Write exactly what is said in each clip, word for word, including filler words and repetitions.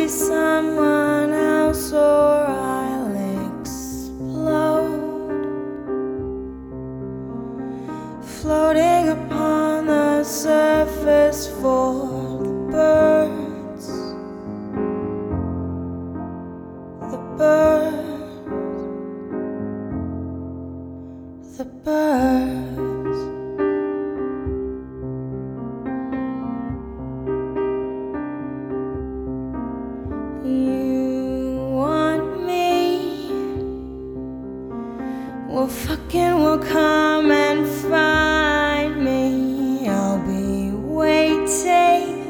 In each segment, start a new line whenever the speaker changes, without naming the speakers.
someone else or I'll explode, floating upon the surface for the birds, the birds, the birds. You want me? Well, fucking will come and find me. I'll be waiting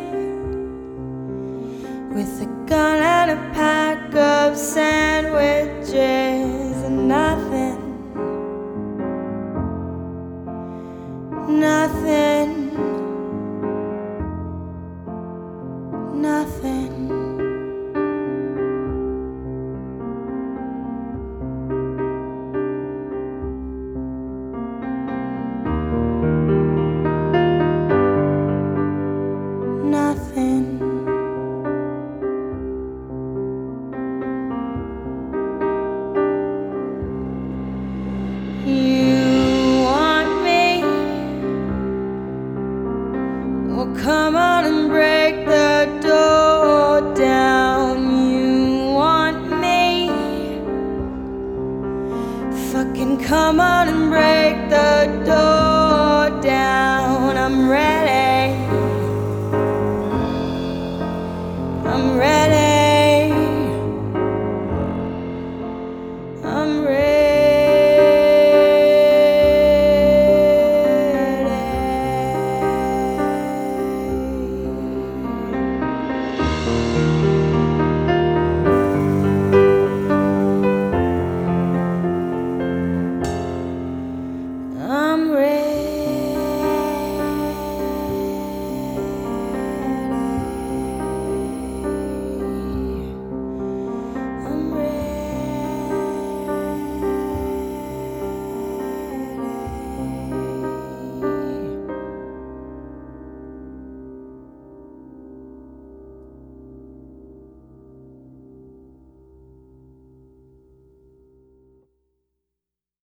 with a gun and a pack of sandwiches and nothing, nothing, nothing. Nothing. You want me? Well, come on and break the door down. You want me? Fucking come on and break the door down.